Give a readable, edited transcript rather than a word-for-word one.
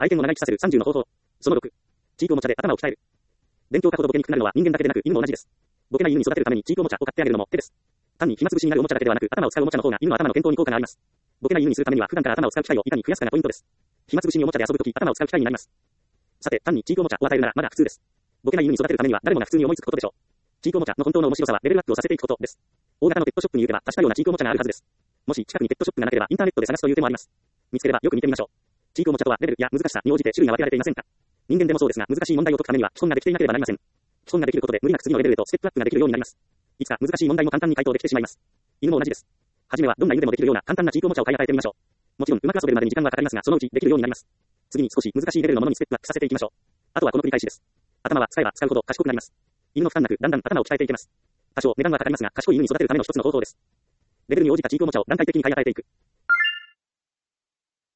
愛犬を長生きさせる30の方法。その6。チークおもちゃで頭を鍛える。勉強家ほどボケにくくなるのは人間だけでなく犬も同じです。ボケない犬に育てるためにチークおもちゃを買ってあげるのも手です。単に暇つぶしになるおもちゃだけではなく、頭を使うおもちゃの方が犬の頭の健康に効果があります。ボケない犬にするためには普段から頭を使う機会をいかに増やすかがポイントです。暇つぶしにおもちゃで遊ぶとき頭を使う機会になります。さて、単にチークおもちゃを与えるならまだ普通です。ボケない犬に育てるためには誰もが普通に思いつくことでしょう。チークおもちゃの本当の面白さはレベルアップをさせていくことです。大型のペットショップに行けば多種多様なチークおもちゃがあるはずです。もし近くにペットショップがなければインターネットで探すという手もあります。見つければよく見てみましょう。チークおもちゃとはレベルや難しさに応じて種類が分けられていませんか？人間でもそうですが難しい問題を解くためには基本ができていなければなりません。基本ができることで無理なく次のレベルへとステップアップができるようになります。いつか難しい問題も簡単に回答できてしまいます。犬も同じです。はじめはどんな犬でもできるような簡単なチークおもちゃを買い与えてみましょう。もちろんうまく遊べるまでに時間はかかりますがそのうちできるようになります。次に少し難しいレベルのものにステップアップさせていきましょう。あとはこの繰り返しです。頭は使えば使うほど賢くなります。犬の負担なくだんだん頭を鍛えていけます。多少値段はかかりますが賢い犬に育てるための一つの方法です。レベルに応じたチークおもちゃを段階的に買い与えていく。